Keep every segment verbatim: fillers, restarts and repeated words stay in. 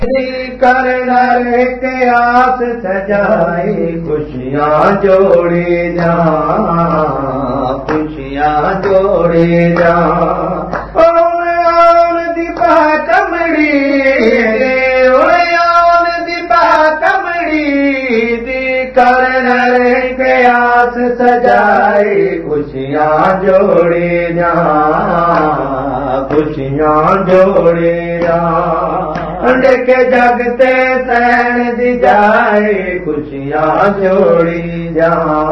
Corner के आस सजाई खुशियां जोड़ी जा खुशियां जोड़ी जा आन दी पा कमड़ी आन दी पा कमड़ी दी करनर के आस सजाई खुशियां जोड़ी जा खुशियां जोड़ी जा के जगते सैन दी जाए खुशियां जोड़ी जा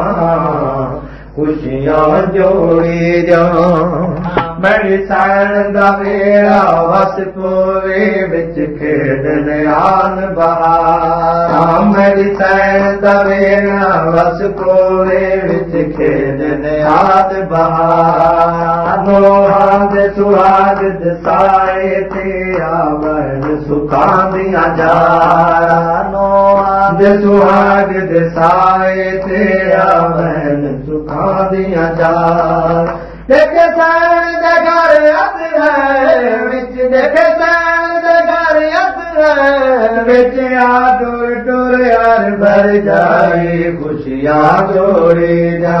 खुशियां जोड़ी जा मेरी सैन दा वेड़ा वस पोवे विच खेडन आन बहार मेरी सैन दा वेड़ा वस पोवे विच खेडन आन बहार नोहां दे सुहाग दसाए ते आवन सुखां दियां जारा नोहां दे सुहाग दसाए ते आवन सुखां दियां जारा देखे सैन दे घर अत है विच देखे सैन दे घर अत है विच आ टुर टुर यार भर जाए खुशियां जोड़ी जा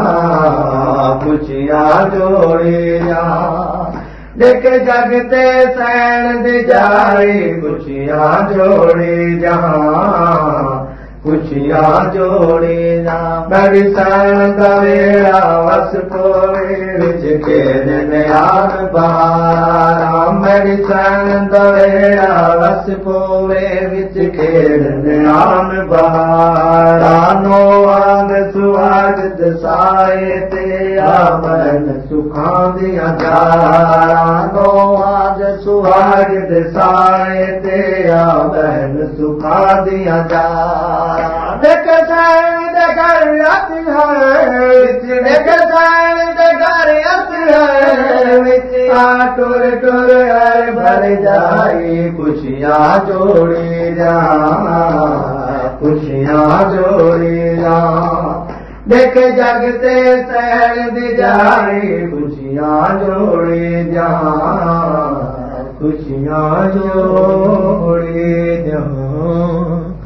खुशियां जोड़ी जा देखे जगते सैन दे जाए खुशियां जोड़ी जा खुशियां जोड़ी जा मेरी सैन दा वेड़ा वस पोवे विच खेडन आन बहार मेरी सैन दा वेड़ा वस पोवे विच खेडन आन बहार नोहां दे सुहाग दसाए ते आवन सुखां दियां जारा नोहां दे सुहाग दसाए ते आवन सुखां दियां जारा देख सैन दे घर अत है विच देख सैन दे घर अत है विच आ टुर टुर हर भर जाए खुशियां जोड़ी जा खुशियां जोड़ी जा देख जगते सैन दी जाए खुशियां जोड़ी जा खुशियां जोड़ी जा।